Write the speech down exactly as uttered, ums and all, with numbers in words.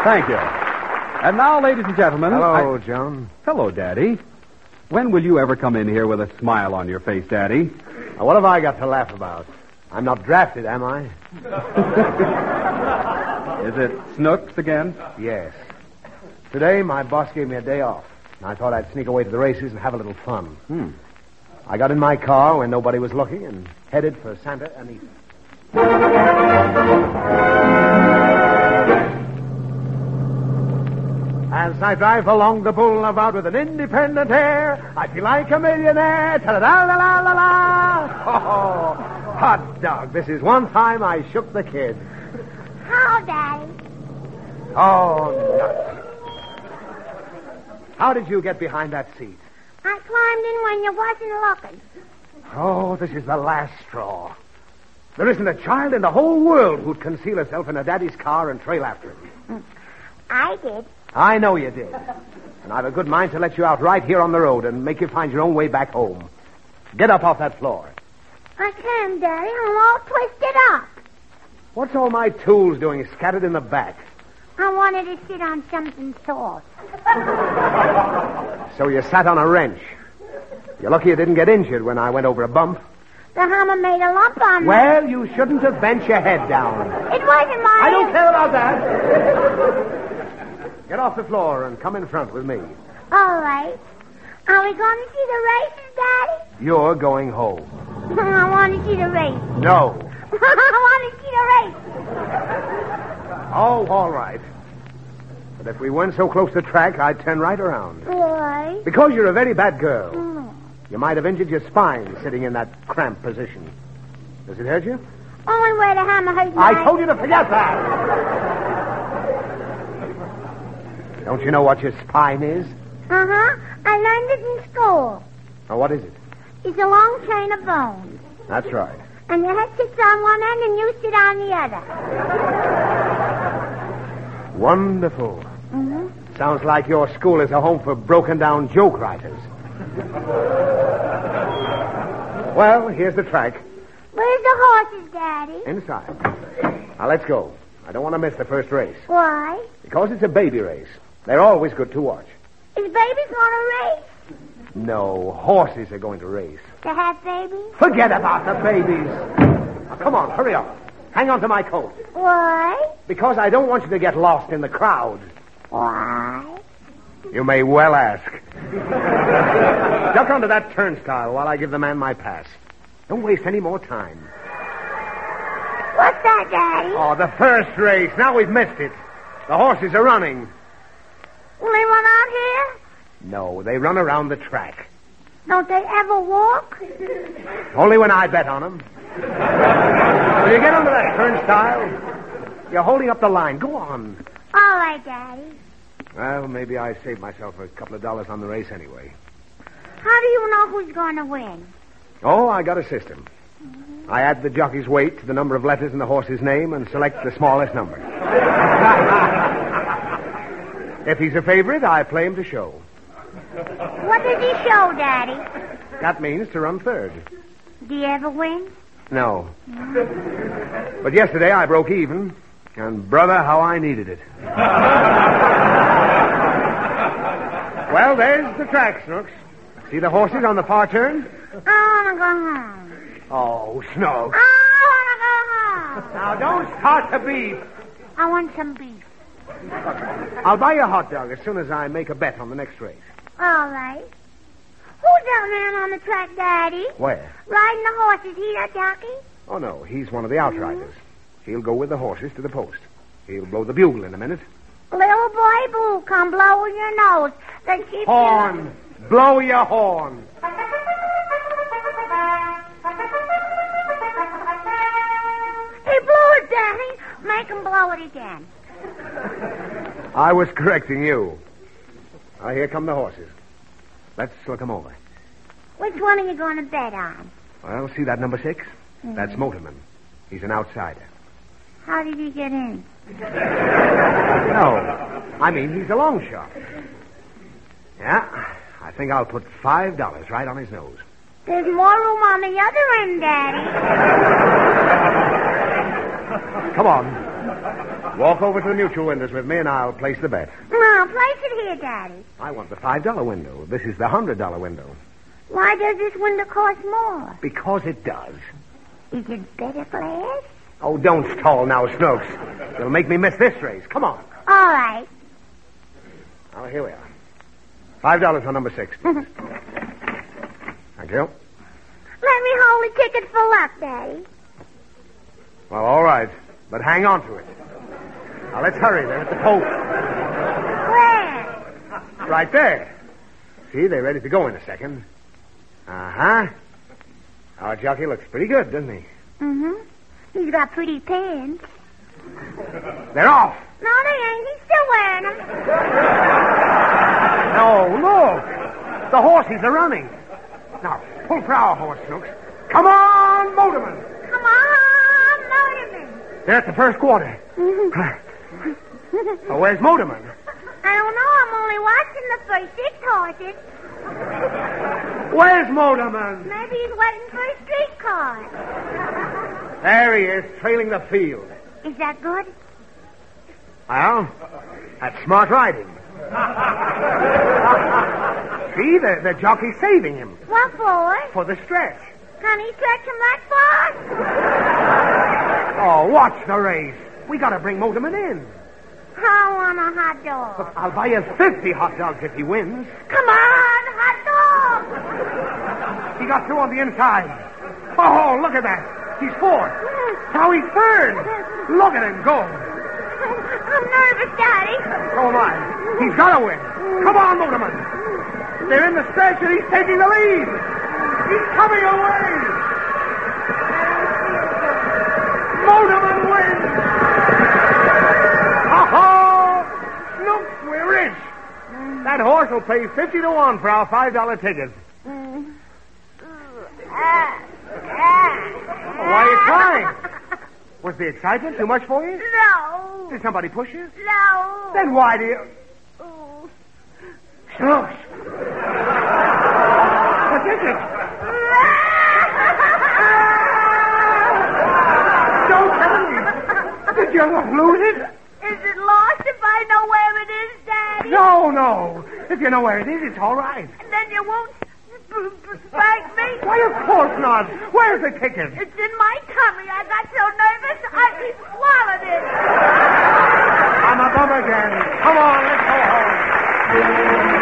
Thank you. And now, ladies and gentlemen... Hello, I... Joan. Hello, Daddy. When will you ever come in here with a smile on your face, Daddy? Now, what have I got to laugh about? I'm not drafted, am I? Is it Snooks again? Yes. Today, my boss gave me a day off. And I thought I'd sneak away to the races and have a little fun. Hmm. I got in my car when nobody was looking and headed for Santa Anita. As I drive along the boulevard with an independent air, I feel like a millionaire. Ta-da-la-la-la-la. Oh, hot dog. This is one time I shook the kid. How, Daddy? Oh, nuts. How did you get behind that seat? I climbed in when you wasn't looking. Oh, this is the last straw. There isn't a child in the whole world who'd conceal herself in a daddy's car and trail after him. I did. I know you did. And I've a good mind to let you out right here on the road and make you find your own way back home. Get up off that floor. I can, Daddy. I'm all twisted up. What's all my tools doing scattered in the back? I wanted to sit on something soft. So you sat on a wrench. You're lucky you didn't get injured when I went over a bump. The hammer made a lump on me. Well, you shouldn't have bent your head down. It wasn't my... I don't care about that. Get off the floor and come in front with me. All right. Are we going to see the races, Daddy? You're going home. I want to see the race. No. I want to see the race. Oh, all right. But if we weren't so close to the track, I'd turn right around. Why? Because you're a very bad girl. Mm. You might have injured your spine sitting in that cramped position. Does it hurt you? Only where the hammer hurt my... I told you to forget that. Don't you know what your spine is? Uh-huh. I learned it in school. Oh, what is it? It's a long chain of bones. That's right. And your head sits on one end and you sit on the other. Wonderful. Mm-hmm. Sounds like your school is a home for broken-down joke writers. Well, here's the track. Where's the horses, Daddy? Inside. Now, let's go. I don't want to miss the first race. Why? Because it's a baby race. They're always good to watch. Is babies going to race? No, horses are going to race. To have babies? Forget about the babies. Now, come on, hurry up. Hang on to my coat. Why? Because I don't want you to get lost in the crowd. Why? You may well ask. Duck onto that turnstile while I give the man my pass. Don't waste any more time. What's that, Daddy? Oh, the first race. Now we've missed it. The horses are running. Will they run out here? No, they run around the track. Don't they ever walk? Only when I bet on them. Will you get onto that turnstile? You're holding up the line. Go on. All right, Daddy. Well, maybe I saved myself a couple of dollars on the race anyway. How do you know who's going to win? Oh, I got a system. Mm-hmm. I add the jockey's weight to the number of letters in the horse's name and select the smallest number. If he's a favorite, I play him to show. What does he show, Daddy? That means to run third. Do you ever win? No. But yesterday I broke even, and brother, how I needed it. Well, there's the track, Snooks. See the horses on the far turn? I want to go home. Oh, Snooks. I want to go home. Now, don't start the beef. I want some beef. I'll buy you a hot dog as soon as I make a bet on the next race. All right. Who's that man on the track, Daddy? Where? Riding the horse. Is he that jockey? Oh, no. He's one of the outriders. He'll go with the horses to the post. He'll blow the bugle in a minute. Little boy Boo, come blow in your nose. The sheep... Horn. Blow your horn. He blew it, Daddy. Make him blow it again. I was correcting you. Now, here come the horses. Let's look them over. Which one are you going to bet on? Well, see that number six? Mm-hmm. That's Motorman. He's an outsider. How did he get in? No. I mean, he's a long shot. Yeah, I think I'll put five dollars right on his nose. There's more room on the other end, Daddy. Come on. Walk over to the mutual windows with me, and I'll place the bet. No, place it here, Daddy. I want the five dollar window. This is the one hundred dollar window. Why does this window cost more? Because it does. Is it better glass? Oh, don't stall now, Snooks. You'll make me miss this race. Come on. All right. Oh, here we are. Five dollars on number six. Thank you. Let me hold the ticket for luck, Daddy. Well, all right. But hang on to it. Now, let's hurry. They're at the post. Where? Right there. See, they're ready to go in a second. Uh-huh. Our jockey looks pretty good, doesn't he? Mm-hmm. He's got pretty pants. They're off. No, they ain't. He's still wearing them. No, look. The horses are running. Now, pull for our horse, Snooks. Come on, Motorman. Come on, Motorman. They're at the first quarter. Oh, where's Motorman? I don't know. I'm only watching the first six horses. Where's Motorman? Maybe he's waiting for a streetcar. There he is, trailing the field. Is that good? Well, that's smart riding. See, the, the jockey's saving him. What for? For the stretch. Can he stretch him that far? Oh, watch the race. We gotta bring Motorman in. I want a hot dog. I'll buy you fifty hot dogs if he wins. Come on, hot dog. He got through on the inside. Oh, look at that. He's fourth. Now he's third. Look at him go. I'm nervous, Daddy. So am I. He's got to win. Come on, Motorman. They're in the stretch and he's taking the lead. He's coming away. Motorman wins. Oh-ho! Snooks, we're rich. That horse will pay fifty to one for our five dollar ticket. Mm. Ah. Ah. Why are you crying? Was the excitement too much for you? No. Did somebody push you? No. Then why do you... Oh. Snooks. What is it? Don't tell me. Did you lose it? Is it lost if I know where it is, Daddy? No, no. If you know where it is, it's all right. And then you won't b- b- spank me? Why, of course not. Where's the ticket? It's in my tummy. I got so nervous I swallowed it. I'm a bum again. Come on, let's go home.